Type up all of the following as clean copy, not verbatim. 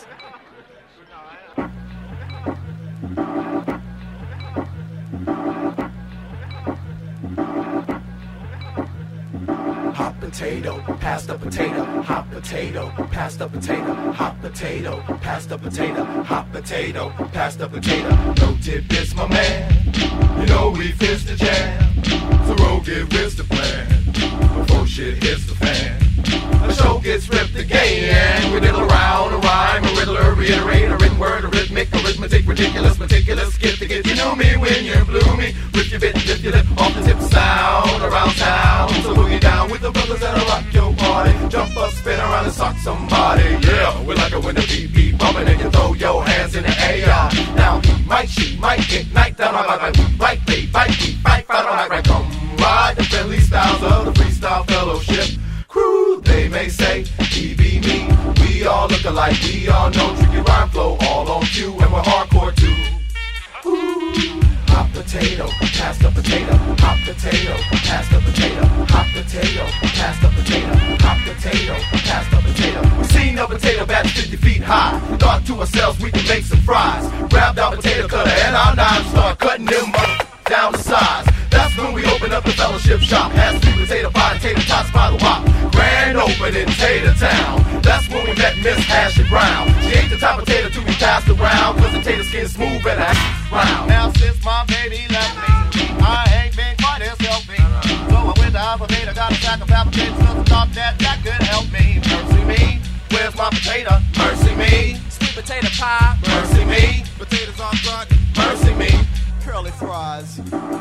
Hot potato, pass the potato, hot potato, pass the potato, hot potato, pass the potato, hot potato, pass the potato. No tidbits, my man. You know we fist the jam. So roll, give Wiz the plan before shit hits the fan. The show gets ripped again. We diddle around a rhyme, a riddler, reiterate a written word, a rhythmic, arithmetic, ridiculous, meticulous. Get to get you knew me when you blew me. With your bit, lift your lip off the tip sound around town. So boogie down with the brothers that'll rock your party. Jump up, spin around and sock somebody. Yeah, we like it when the beat beat bumping and you throw your hands in the air. Now he might, she might ignite down on my right, they bite, we fight, fight on my right. Come ride the friendly styles of the freestyle fellowship. Crew, they may say, he be me. We all look alike, we all know tricky rhyme flow, all on cue, and we're hardcore too. Ooh, hot potato, pass the potato, hot potato, pass the potato, hot potato, pass the potato, hot potato, pass the potato. We seen a potato batch 50 feet high. Thought to ourselves we could make some fries. Grabbed our potato cutter and our knives, start cutting them up down to size. That's when we opened up the fellowship shop. Had sweet potato pie and tater tots by the wop. Grand opening Tater Town. That's when we met Miss Hash and Brown. She ate the top potato to be passed around, cause the tater skin smooth and ass round. Now since my baby left me, I ain't been quite as healthy. So I went to Alpha Beta, got a sack of apple potatoes, so thought that could help me. Mercy me, where's my potato? Mercy me. Sweet potato pie. Mercy me. Potatoes on front. Mercy me. Curly fries.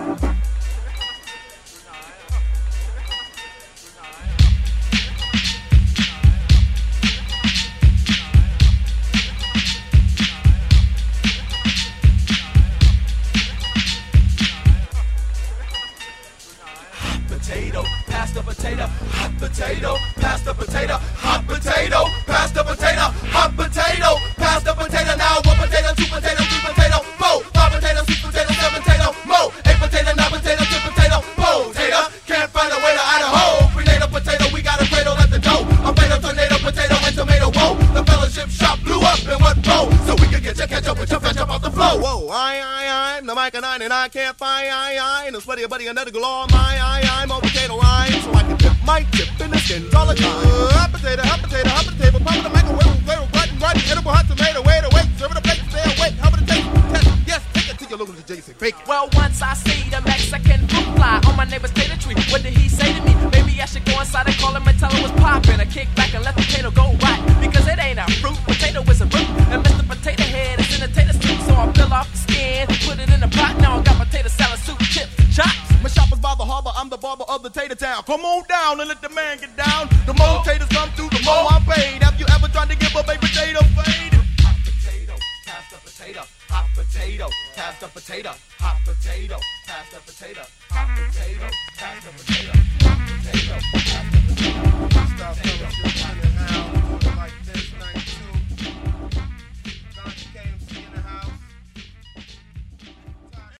Potato, pass the potato, hot potato, pass the potato, hot potato, pass the potato, hot potato, pass the potato. Now one potato, two potato, three potato, four, five potato, six potato, seven potato, more, eight potato, nine potato, 10 potato, potato. Can't find a way to Idaho. Prenatal potato, we got a cradle at the dough. A potato, tornado, potato, and tomato. Whoa, the fellowship shop blew up in one blow, so we could get your ketchup with your fetch up off the floor. Whoa, I'm the mic and I can't find and it's buddy, another galore. I'm on potato rhyme, so I can dip my tip in the skins all the time. Hot potato, pop in the microwave, rotten, edible hot tomato, wait, serve the plate, stay awake, how about the taste test? Yes, take it to your local Jason Bake. Well, once I see the Mexican fruit fly on my neighbor's tater tree, what did he say to me? Maybe I should go inside and call him and tell him what's poppin'. I kick back and let the potato go right, because it ain't a fruit, potato is a root, and Mr. Potato Head is in the tater soup, so I peel off the skin, put it in the pot, now I got potato salad soup, chips, chops. My shop is by the harbor, I'm the barber of the Tater Town. Come on down and let the man get down. The more taters come through, the more I'm paid. Have you ever tried to give a baked potato fade? Hot potato, pass the potato, hot potato, pass the potato, hot potato, pass the potato, hot potato, pass the potato, hot potato, pass the potato.